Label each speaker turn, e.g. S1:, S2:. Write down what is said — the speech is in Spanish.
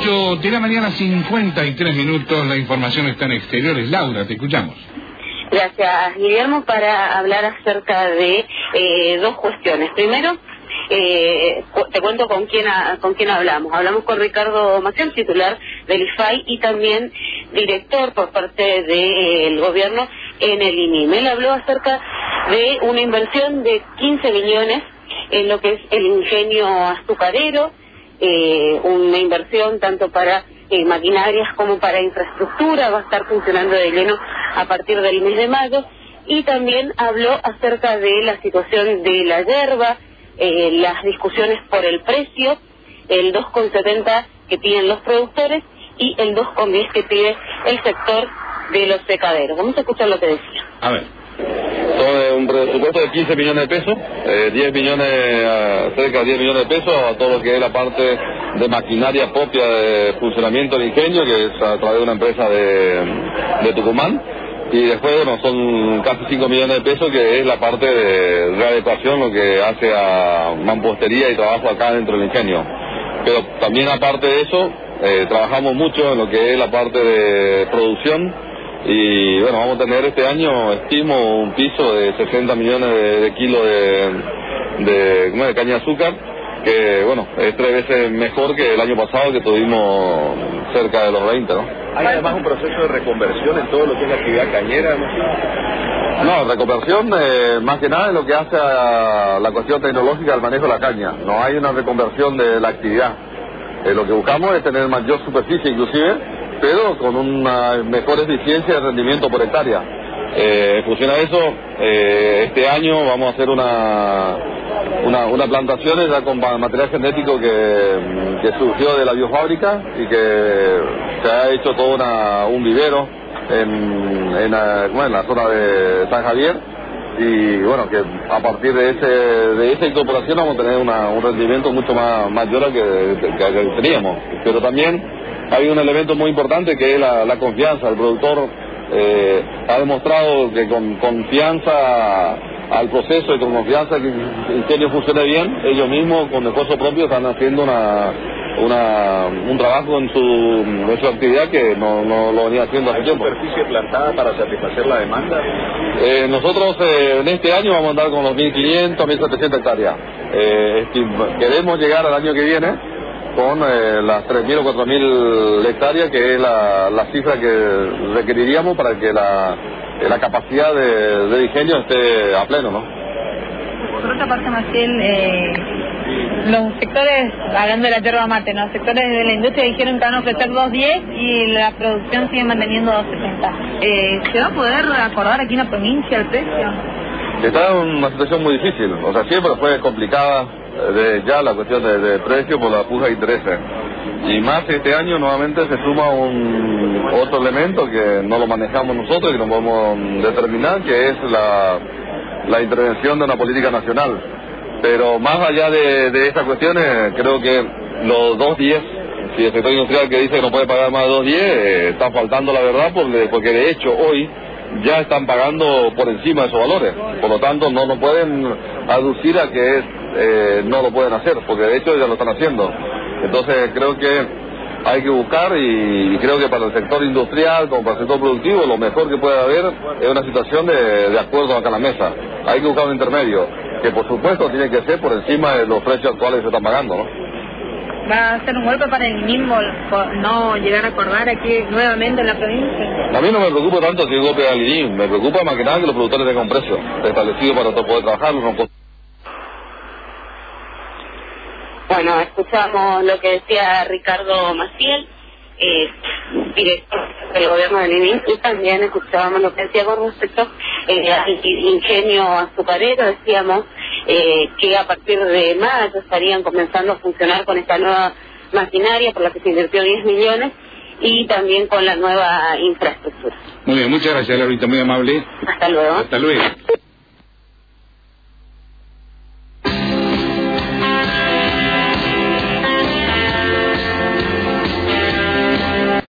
S1: 8 de la mañana, 53 minutos. La información está en exteriores. Laura, te escuchamos.
S2: Gracias, Guillermo, para hablar acerca de dos cuestiones. Primero, te cuento con quién hablamos. Hablamos con Ricardo Maciel, titular del IFAI y también director por parte del gobierno en el INIM. Él habló acerca de una inversión de 15 millones en lo que es el ingenio azucarero, una inversión tanto para maquinarias como para infraestructura, va a estar funcionando de lleno a partir del mes de mayo, y también habló acerca de la situación de la yerba, las discusiones por el precio, el 2,70 que piden los productores y el 2,10 que pide el sector de los secaderos. Vamos a escuchar lo que decía.
S1: A ver.
S3: Son un presupuesto de 15 millones de pesos, 10 millones, cerca de 10 millones de pesos a todo lo que es la parte de maquinaria propia de funcionamiento del ingenio, que es a través de una empresa de Tucumán, y después, bueno, son casi 5 millones de pesos, que es la parte de readecuación, lo que hace a mampostería y trabajo acá dentro del ingenio. Pero también aparte de eso, trabajamos mucho en lo que es la parte de producción. Y bueno, vamos a tener este año, estimo, un piso de 60 millones de kilos de caña de azúcar, que bueno, es 3 veces mejor que el año pasado, que tuvimos cerca de los 20, ¿no?
S4: ¿Hay además un proceso de reconversión en todo lo que es la actividad cañera?
S3: No, reconversión más que nada es lo que hace a la cuestión tecnológica del manejo de la caña. No hay una reconversión de la actividad. Lo que buscamos es tener mayor superficie inclusive, pero con una mejor eficiencia de rendimiento por hectárea. En función a eso, este año vamos a hacer una plantación ya con material genético que surgió de la biofábrica y que se ha hecho todo un vivero en la zona de San Javier, y bueno, que a partir de esa incorporación vamos a tener un rendimiento mucho mayor al que teníamos. Pero también hay un elemento muy importante, que es la confianza. El productor ha demostrado que con confianza al proceso y con confianza que el ingenio funcione bien, ellos mismos con esfuerzo propio están haciendo un trabajo en su actividad que no lo venía haciendo hace tiempo.
S4: ¿Hay superficie plantada para satisfacer la demanda?
S3: Nosotros en este año vamos a andar con los 1.500, 1.700 hectáreas. Queremos llegar al año que viene con las 3.000 o 4.000 hectáreas, que es la cifra que requeriríamos para que la capacidad de ingenio esté a pleno, ¿no?
S5: Por otra parte, Maciel, los sectores, hablando de la yerba mate, los sectores de la industria dijeron que van a ofrecer 2.10 y la producción sigue manteniendo 2.70. ¿Se va a poder acordar aquí en la provincia el precio?
S3: Está en una situación muy difícil, o sea, siempre fue complicada ya la cuestión de precio por la puja de intereses. Y más este año nuevamente se suma otro elemento que no lo manejamos nosotros y que no podemos determinar, que es la intervención de una política nacional. Pero más allá de estas cuestiones, creo que los 2.10, si el sector industrial que dice que no puede pagar más de 2.10, está faltando la verdad, porque de hecho hoy ya están pagando por encima de esos valores. Por lo tanto, no lo pueden aducir a que no lo pueden hacer, porque de hecho ya lo están haciendo. Entonces creo que hay que buscar, y creo que para el sector industrial como para el sector productivo lo mejor que puede haber es una situación de acuerdo acá en la mesa. Hay que buscar un intermedio, que por supuesto tiene que ser por encima de los precios actuales que se están pagando, ¿no?
S5: ¿Va a ser un golpe para el mismo no llegar a acordar aquí nuevamente en la provincia?
S3: A mí no me preocupa tanto si es golpe al INIM, me preocupa más que nada que los productores tengan un precio establecido para poder trabajar.
S2: Bueno, escuchamos lo que decía Ricardo Maciel, director del gobierno del INIM, y también escuchábamos lo que decía con respecto al ingenio azucarero. Decíamos que a partir de mayo estarían comenzando a funcionar con esta nueva maquinaria por la que se invirtió 10 millones y también con la nueva infraestructura.
S1: Muy bien, muchas gracias, Laurita, muy amable.
S2: Hasta luego.
S1: Hasta luego.